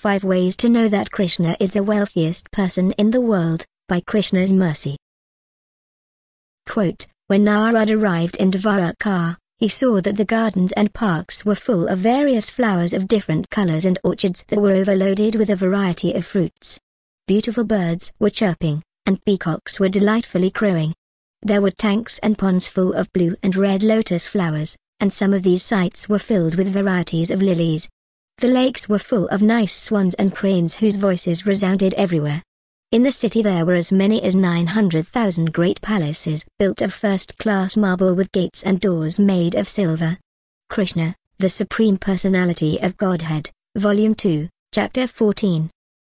5 Ways to Know That Krishna is the Wealthiest Person in the World, by Krishna's Mercy. Quote, when Narada arrived in Dwarka, he saw that the gardens and parks were full of various flowers of different colors and orchards that were overloaded with a variety of fruits. Beautiful birds were chirping, and peacocks were delightfully crowing. There were tanks and ponds full of blue and red lotus flowers, and some of these sites were filled with varieties of lilies. The lakes were full of nice swans and cranes whose voices resounded everywhere. In the city there were as many as 900,000 great palaces built of first-class marble with gates and doors made of silver. Krishna, the Supreme Personality of Godhead, Volume 2, Chapter 14.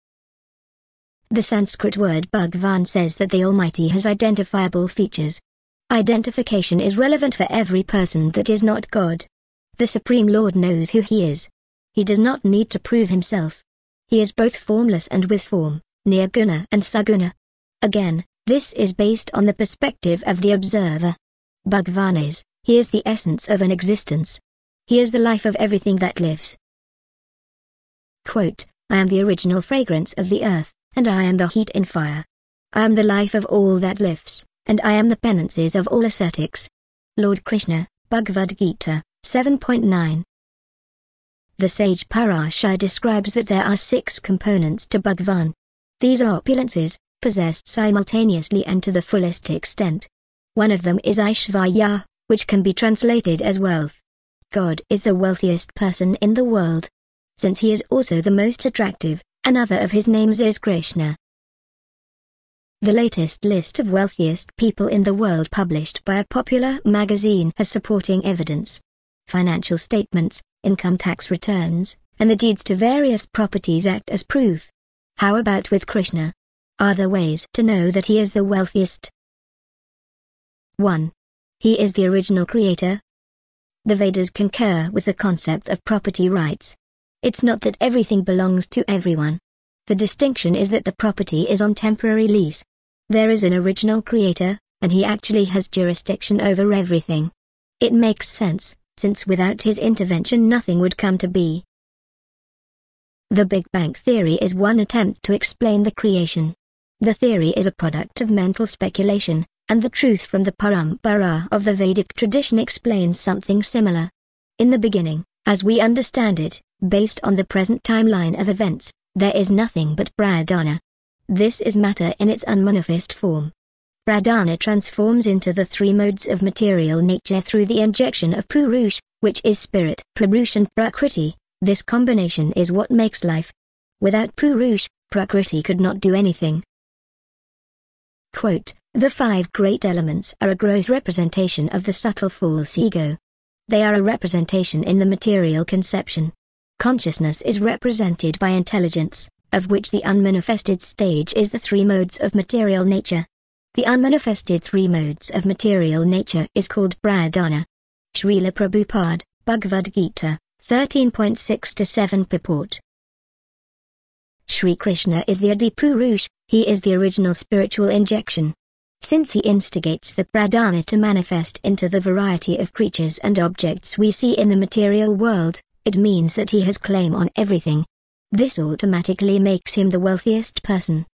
The Sanskrit word Bhagwan says that the Almighty has identifiable features. Identification is relevant for every person that is not God. The Supreme Lord knows who He is. He does not need to prove Himself. He is both formless and with form, nirguna and saguna. Again, this is based on the perspective of the observer. Bhagwan is, He is the essence of an existence. He is the life of everything that lives. Quote, I am the original fragrance of the earth, and I am the heat in fire. I am the life of all that lives, and I am the penances of all ascetics. Lord Krishna, Bhagavad Gita, 7.9. The sage Parashar describes that there are 6 components to Bhagwan. These are opulences, possessed simultaneously and to the fullest extent. One of them is Aishvarya, which can be translated as wealth. God is the wealthiest person in the world. Since He is also the most attractive, another of His names is Krishna. The latest list of wealthiest people in the world published by a popular magazine has supporting evidence. Financial statements, income tax returns, and the deeds to various properties act as proof. How about with Krishna? Are there ways to know that He is the wealthiest? 1. He is the original creator. The Vedas concur with the concept of property rights. It's not that everything belongs to everyone. The distinction is that the property is on temporary lease. There is an original creator, and He actually has jurisdiction over everything. It makes sense, since without His intervention nothing would come to be. The Big Bang Theory is one attempt to explain the creation. The theory is a product of mental speculation, and the truth from the Parampara of the Vedic tradition explains something similar. In the beginning, as we understand it, based on the present timeline of events, there is nothing but pradhana. This is matter in its unmanifest form. Pradhana transforms into the 3 modes of material nature through the injection of Purush, which is spirit, Purush and Prakriti. This combination is what makes life. Without Purush, Prakriti could not do anything. Quote, the 5 great elements are a gross representation of the subtle false ego. They are a representation in the material conception. Consciousness is represented by intelligence, of which the unmanifested stage is the 3 modes of material nature. The unmanifested 3 modes of material nature is called pradhana. Srila Prabhupada, Bhagavad Gita, 13.6-7 purport. Shri Krishna is the Adi Purush, He is the original spiritual injection. Since He instigates the pradhana to manifest into the variety of creatures and objects we see in the material world, it means that He has claim on everything. This automatically makes Him the wealthiest person.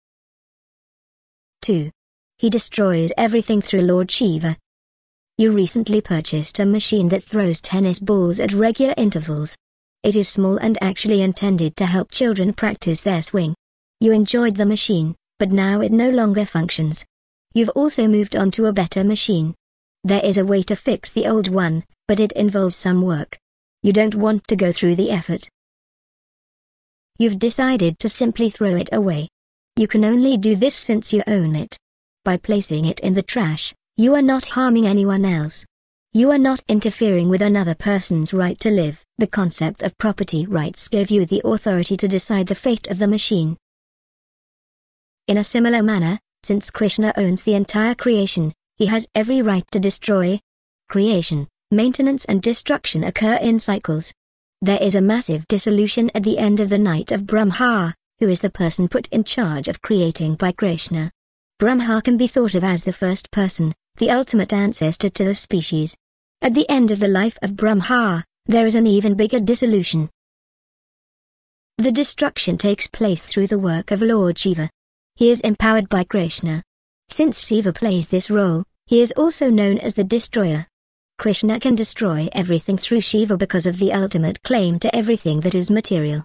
2. He destroys everything through Lord Shiva. You recently purchased a machine that throws tennis balls at regular intervals. It is small and actually intended to help children practice their swing. You enjoyed the machine, but now it no longer functions. You've also moved on to a better machine. There is a way to fix the old one, but it involves some work. You don't want to go through the effort. You've decided to simply throw it away. You can only do this since you own it. By placing it in the trash, you are not harming anyone else. You are not interfering with another person's right to live. The concept of property rights gave you the authority to decide the fate of the machine. In a similar manner, since Krishna owns the entire creation, He has every right to destroy. Creation, maintenance and destruction occur in cycles. There is a massive dissolution at the end of the night of Brahma, who is the person put in charge of creating by Krishna. Brahma can be thought of as the first person, the ultimate ancestor to the species. At the end of the life of Brahma, there is an even bigger dissolution. The destruction takes place through the work of Lord Shiva. He is empowered by Krishna. Since Shiva plays this role, he is also known as the destroyer. Krishna can destroy everything through Shiva because of the ultimate claim to everything that is material.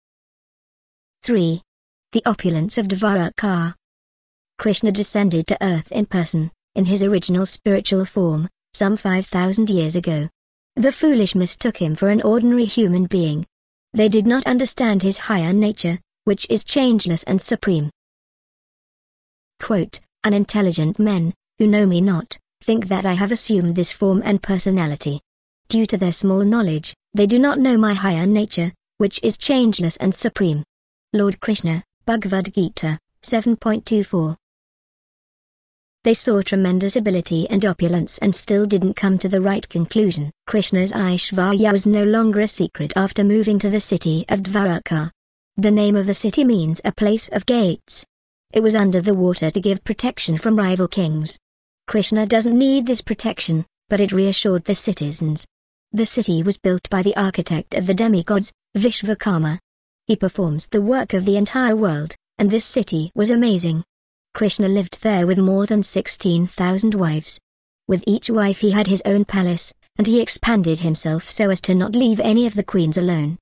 3. The opulence of Dvaraka. Krishna descended to earth in person, in his original spiritual form, some 5,000 years ago. The foolish mistook him for an ordinary human being. They did not understand his higher nature, which is changeless and supreme. Quote, "Unintelligent men, who know me not, think that I have assumed this form and personality. Due to their small knowledge, they do not know my higher nature, which is changeless and supreme." Lord Krishna, Bhagavad Gita, 7.24. They saw tremendous ability and opulence and still didn't come to the right conclusion. Krishna's Aishvarya was no longer a secret after moving to the city of Dvaraka. The name of the city means a place of gates. It was under the water to give protection from rival kings. Krishna doesn't need this protection, but it reassured the citizens. The city was built by the architect of the demigods, Vishvakarma. He performs the work of the entire world, and this city was amazing. Krishna lived there with more than 16,000 wives. With each wife he had his own palace, and he expanded himself so as to not leave any of the queens alone.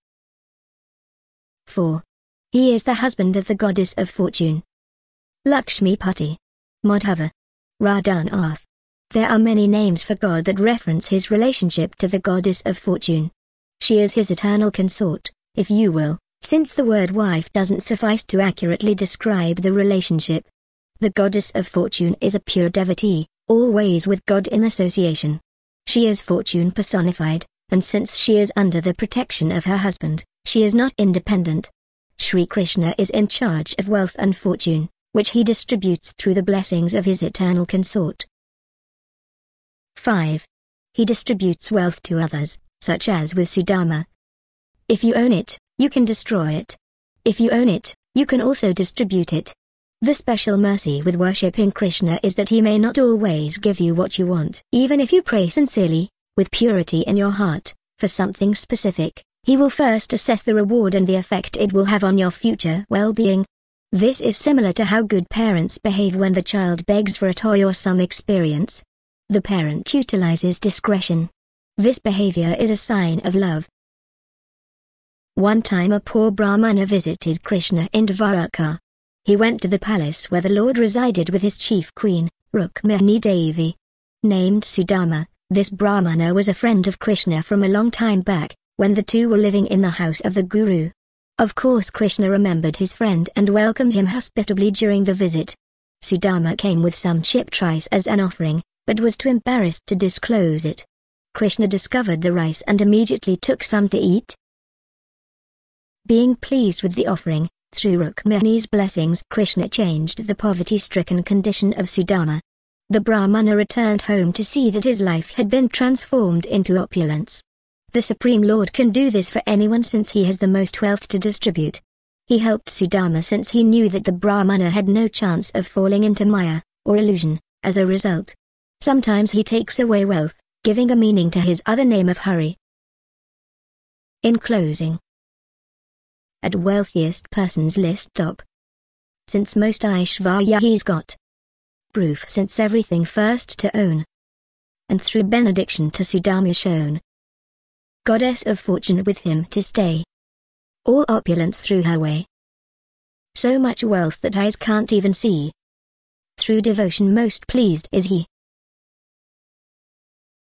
4. He is the husband of the goddess of fortune. Lakshmipati, Madhava, Radhanath. There are many names for God that reference his relationship to the goddess of fortune. She is his eternal consort, if you will, since the word wife doesn't suffice to accurately describe the relationship. The goddess of fortune is a pure devotee, always with God in association. She is fortune personified, and since she is under the protection of her husband, she is not independent. Sri Krishna is in charge of wealth and fortune, which he distributes through the blessings of his eternal consort. 5. He distributes wealth to others, such as with Sudama. If you own it, you can destroy it. If you own it, you can also distribute it. The special mercy with worshipping Krishna is that he may not always give you what you want. Even if you pray sincerely, with purity in your heart, for something specific, he will first assess the reward and the effect it will have on your future well-being. This is similar to how good parents behave when the child begs for a toy or some experience. The parent utilizes discretion. This behavior is a sign of love. One time a poor Brahmana visited Krishna in Dvaraka. He went to the palace where the Lord resided with his chief queen, Rukmini Devi. Named Sudama, this Brahmana was a friend of Krishna from a long time back, when the two were living in the house of the Guru. Of course Krishna remembered his friend and welcomed him hospitably during the visit. Sudama came with some chipped rice as an offering, but was too embarrassed to disclose it. Krishna discovered the rice and immediately took some to eat. Being pleased with the offering, through Rukmini's blessings Krishna changed the poverty-stricken condition of Sudama. The Brahmana returned home to see that his life had been transformed into opulence. The Supreme Lord can do this for anyone since he has the most wealth to distribute. He helped Sudama since he knew that the Brahmana had no chance of falling into Maya, or illusion, as a result. Sometimes he takes away wealth, giving a meaning to his other name of Hari. In closing, at wealthiest person's list top. Since most Aishvarya he's got. Proof since everything first to own. And through benediction to Sudama shown. Goddess of fortune with him to stay. All opulence through her way. So much wealth that eyes can't even see. Through devotion most pleased is he.